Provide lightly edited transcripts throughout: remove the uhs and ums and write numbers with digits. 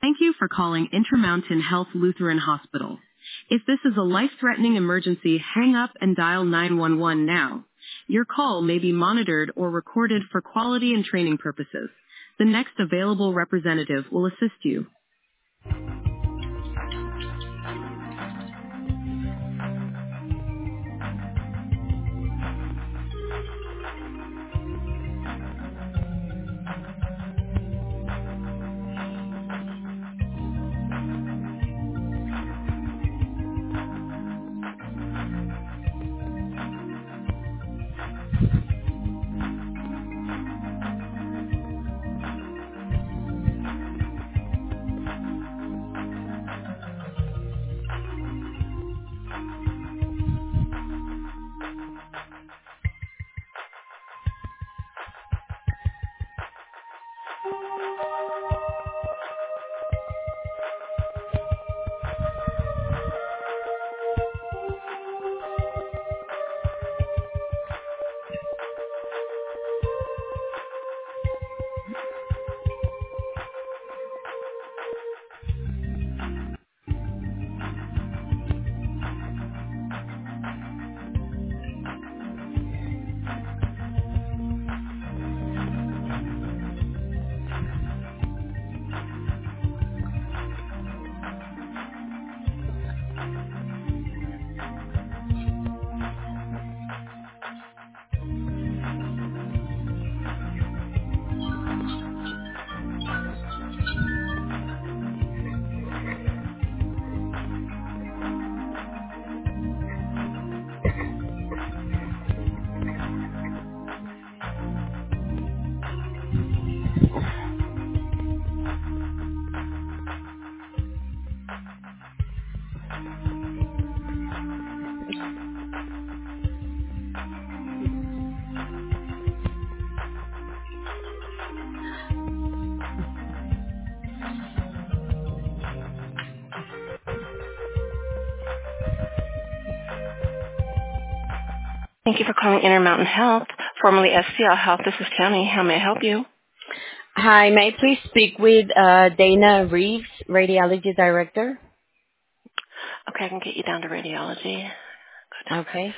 Thank you for calling Intermountain Health Lutheran Hospital. If this is a life-threatening emergency, hang up and dial 911 now. Your call may be monitored or recorded for quality and training purposes. The next available representative will assist you. Thank you for calling Intermountain Health, formerly SCL Health. This is Tammy. How may I help you? Hi, may I please speak with Dana Reeves, Radiology Director? Okay, I can get you down to radiology. Okay.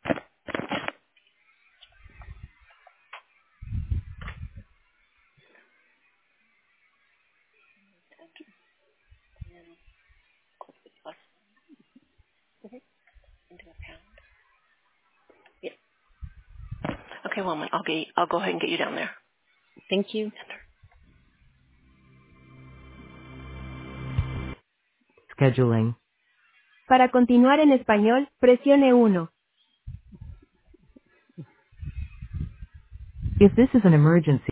Yeah. Okay, one moment. I'll go ahead and get you down there. Thank you. Scheduling. Para continuar en español, presione 1. If this is an emergency,